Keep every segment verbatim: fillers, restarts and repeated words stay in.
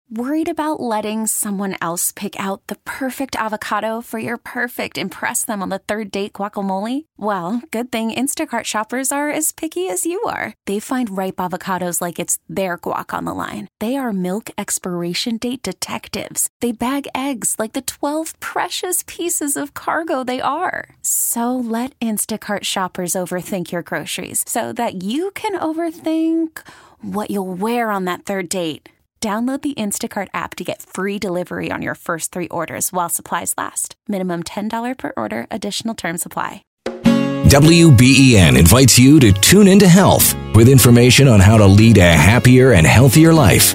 Worried about letting someone else pick out the perfect avocado for your perfect impress them on the third date guacamole? Well, good thing Instacart shoppers are as picky as you are. They find ripe avocados like it's their guac on the line. They are milk expiration date detectives. They bag eggs like the twelve precious pieces of cargo they are. So let Instacart shoppers overthink your groceries so that you can overthink what you'll wear on that third date. Download the Instacart app to get free delivery on your first three orders while supplies last. Minimum ten dollars per order. Additional terms apply. W B E N invites you to tune into health with information on how to lead a happier and healthier life.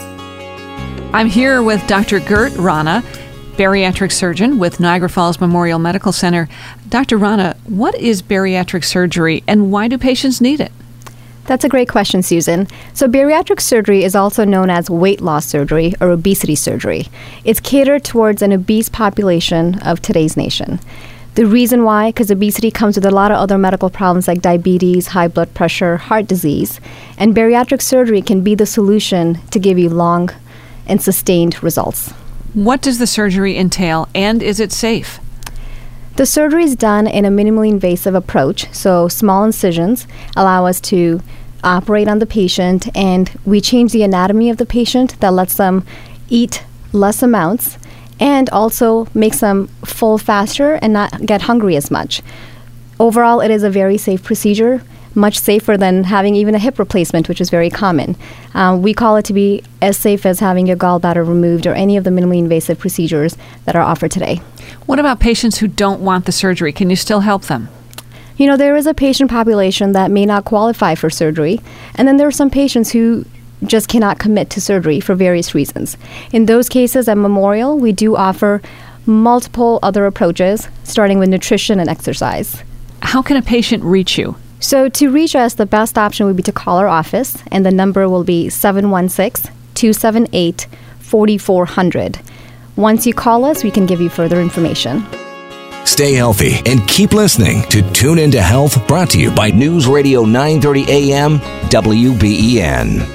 I'm here with Doctor Gert Rana, bariatric surgeon with Niagara Falls Memorial Medical Center. Doctor Rana, what is bariatric surgery and why do patients need it? That's a great question, Susan. So bariatric surgery is also known as weight loss surgery or obesity surgery. It's catered towards an obese population of today's nation. The reason why, because obesity comes with a lot of other medical problems like diabetes, high blood pressure, heart disease, and bariatric surgery can be the solution to give you long and sustained results. What does the surgery entail, and is it safe? The surgery is done in a minimally invasive approach, so small incisions allow us to operate on the patient, and we change the anatomy of the patient that lets them eat less amounts and also makes them full faster and not get hungry as much. Overall, it is a very safe procedure, much safer than having even a hip replacement, which is very common. Um, we call it to be as safe as having your gallbladder removed or any of the minimally invasive procedures that are offered today. What about patients who don't want the surgery? Can you still help them? You know, there is a patient population that may not qualify for surgery, and then there are some patients who just cannot commit to surgery for various reasons. In those cases at Memorial, we do offer multiple other approaches, starting with nutrition and exercise. How can a patient reach you? So to reach us, the best option would be to call our office, and the number will be seven one six, two seven eight, four four zero zero. Once you call us, we can give you further information. Stay healthy and keep listening to Tune Into Health, brought to you by News Radio nine thirty A M W B E N.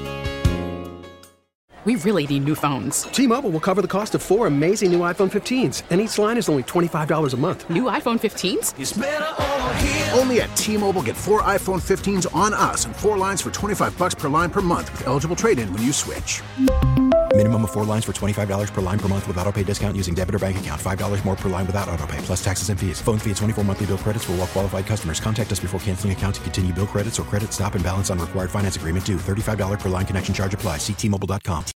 We really need new phones. T-Mobile will cover the cost of four amazing new iPhone fifteens, and each line is only twenty-five dollars a month. New iPhone fifteens? It's better over here. Only at T-Mobile, get four iPhone fifteens on us and four lines for twenty-five dollars per line per month with eligible trade-in when you switch. Minimum of four lines for twenty-five dollars per line per month with autopay discount using debit or bank account. five dollars more per line without autopay, plus taxes and fees. Phone fee at twenty-four monthly bill credits for well-qualified customers. Contact us before canceling account to continue bill credits or credit stop and balance on required finance agreement due. thirty-five dollars per line connection charge applies. See T Mobile dot com.